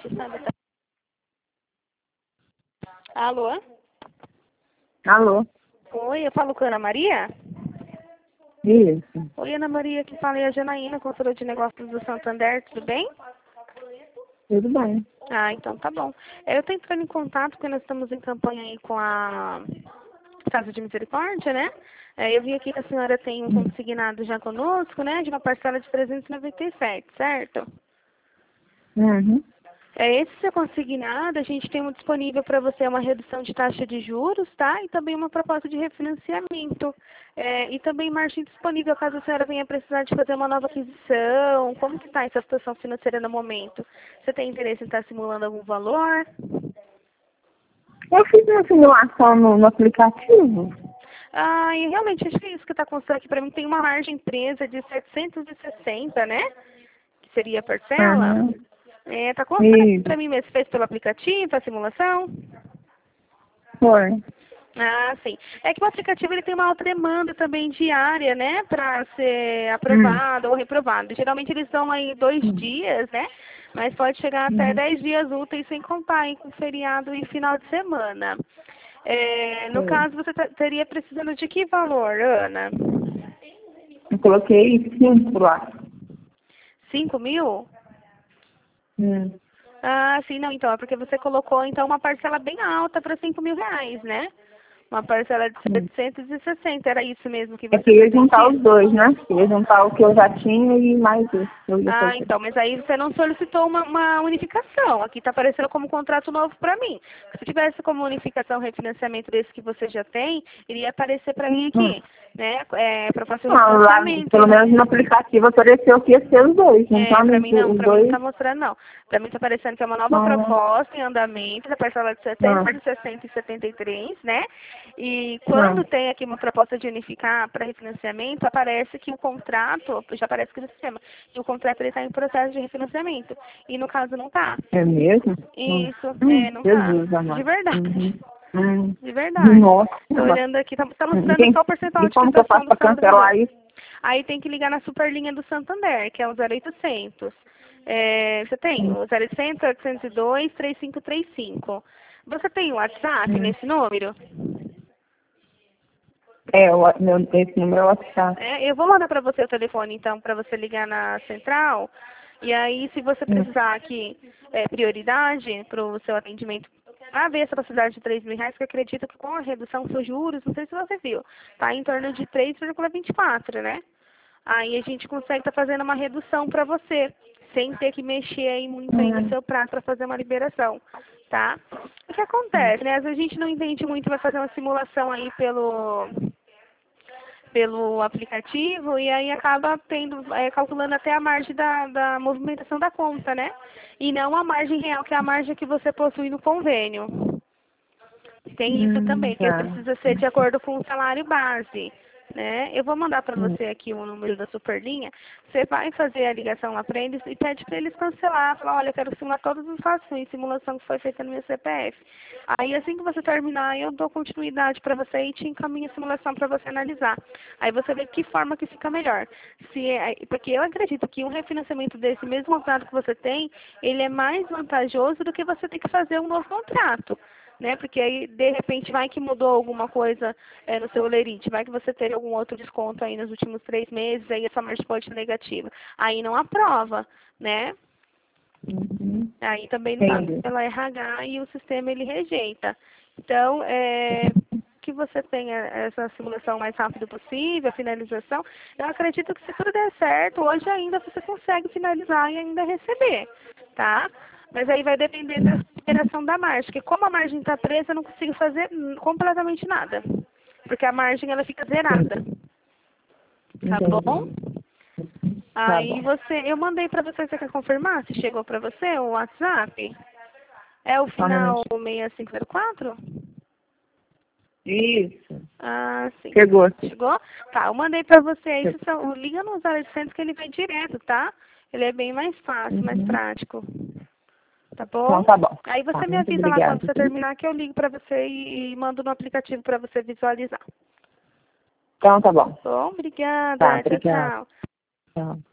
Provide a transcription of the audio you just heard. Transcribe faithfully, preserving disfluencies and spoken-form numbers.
gente, sabe? Tá... Alô? Alô? Oi, eu falo com a Ana Maria? Isso. Oi, Ana Maria, que fala é a Janaína, consultora de negócios do Santander, tudo bem? Tudo bem. Ah, então tá bom. Eu estou entrando em contato porque nós estamos em campanha aí com a Casa de Misericórdia, né? É, eu vi aqui que a senhora tem um consignado já conosco, né? De uma parcela de trezentos e noventa e sete, certo? Uhum. É, esse seu consignado, a gente tem um disponível para você uma redução de taxa de juros, tá? E também uma proposta de refinanciamento. É, e também margem disponível caso a senhora venha precisar de fazer uma nova aquisição. Como que está essa situação financeira no momento? Você tem interesse em estar simulando algum valor? Eu fiz uma simulação no, no aplicativo. Ah, e realmente, acho que é isso que está constando aqui para mim. Tem uma margem presa de setecentos e sessenta, né? Que seria a parcela. Uhum. É, tá constando aqui Isso. para mim mesmo. Fez pelo aplicativo a simulação? Foi. Ah, sim. É que o aplicativo ele tem uma alta demanda também diária, né, para ser Hum. aprovado ou reprovado. Geralmente eles dão aí dois Hum. dias, né, mas pode chegar até Uhum. dez dias úteis sem contar aí com feriado e final de semana. É, no Foi. caso, você tá- teria precisando de que valor, Ana? Eu coloquei cinco lá. Cinco mil? Hum. Ah, sim, não, então, é porque você colocou então uma parcela bem alta para cinco mil reais, né? Uma parcela de Hum. setecentos e sessenta, era isso mesmo que É você que ia juntar pretendia? os dois, né? Ia juntar o que eu já tinha e mais esse. Eu ia Ah, fazer. então, mas aí você não solicitou uma, uma unificação. Aqui está aparecendo como contrato novo para mim. Se tivesse como unificação refinanciamento desse que você já tem, iria aparecer para mim Hum. aqui, né? É, proposta de Não, lá, refinanciamento. pelo menos no aplicativo apareceu que ia ser os dois, É, juntando para os mim não, os para mim não dois. está mostrando não. Para mim está aparecendo que é uma nova Ah, proposta em andamento, da parcela de ah, setecentos e sessenta e setenta e três, né? E ah. quando tem aqui uma proposta de unificar para refinanciamento, aparece que o contrato, já aparece aqui no sistema, que o contrato ele está em processo de refinanciamento. E no caso não está. É mesmo? Hum. Isso, Hum. é, não tá. Jesus, De amado. verdade. Uhum. Hum. De verdade. Tô Nossa. olhando aqui, tá, tá E, mostrando quem, só o percentual e de como que eu quitação faço do para saldo do valor. cancelar isso? Aí tem que ligar na superlinha do Santander, que é o zero oitocentos. É, você tem Hum. o zero oitocentos, oitocentos e dois, três cinco três cinco. Você tem o WhatsApp Hum. nesse número? É, o, meu, esse número é o WhatsApp. É, eu vou mandar para você o telefone, então, para você ligar na central. E aí, se você Hum. precisar aqui é, prioridade para o seu atendimento, a ver essa possibilidade de três mil reais, que eu acredito que com a redução dos juros, não sei se você viu, tá em torno de três vírgula vinte e quatro, né? Aí a gente consegue estar fazendo uma redução para você, sem ter que mexer aí muito aí no Hum. seu prato para fazer uma liberação, tá? O que acontece, né? Às vezes a gente não entende muito, vai fazer uma simulação aí pelo pelo aplicativo e aí acaba tendo, é, calculando até a margem da, da movimentação da conta, né? E não a margem real, que é a margem que você possui no convênio. Tem isso Hum, também, que tá. precisa ser de acordo com o salário base, né? Eu vou mandar para Hum. você aqui o número da Superlinha. Você vai fazer a ligação lá para eles e pede para eles cancelar. Fala, olha, eu quero simular todas as fações, simulação que foi feita no meu C P F. Aí assim que você terminar, eu dou continuidade para você e te encaminho a simulação para você analisar. Aí você vê que forma que fica melhor. Se é, porque eu acredito que um refinanciamento desse mesmo contrato que você tem, ele é mais vantajoso do que você ter que fazer um novo contrato, né? Porque aí, de repente, vai que mudou alguma coisa é, no seu lerite, vai que você teve algum outro desconto aí nos últimos três meses, aí essa margem pode ser negativa. Aí não aprova, né? Uhum. Aí também não passa Entendi. pela R H e o sistema ele rejeita. Então, é, que você tenha essa simulação o mais rápido possível, a finalização. Eu acredito que se tudo der certo, hoje ainda você consegue finalizar e ainda receber, tá? Mas aí vai depender da liberação da margem, porque como a margem está presa, eu não consigo fazer hum, completamente nada. Porque a margem ela fica zerada, tá bom? Entendi. Tá Aí bom. você, eu mandei para você, você quer confirmar se chegou para você o WhatsApp? É o Só um final minutinho. seis cinco zero quatro? Isso. Ah, sim. Chegou aqui. Chegou? Tá, eu mandei pra você aí, Chegou. você só, liga no zero oitocentos que ele vai direto, tá? Ele é bem mais fácil, mais Uhum. prático. Tá Então bom? tá bom. Aí Tá, você me muito avisa lá quando obrigada. você terminar que eu ligo pra você e, e mando no aplicativo pra você visualizar. Então tá bom. Bom, Tá, obrigada. Tchau, obrigada. tchau. Tchau.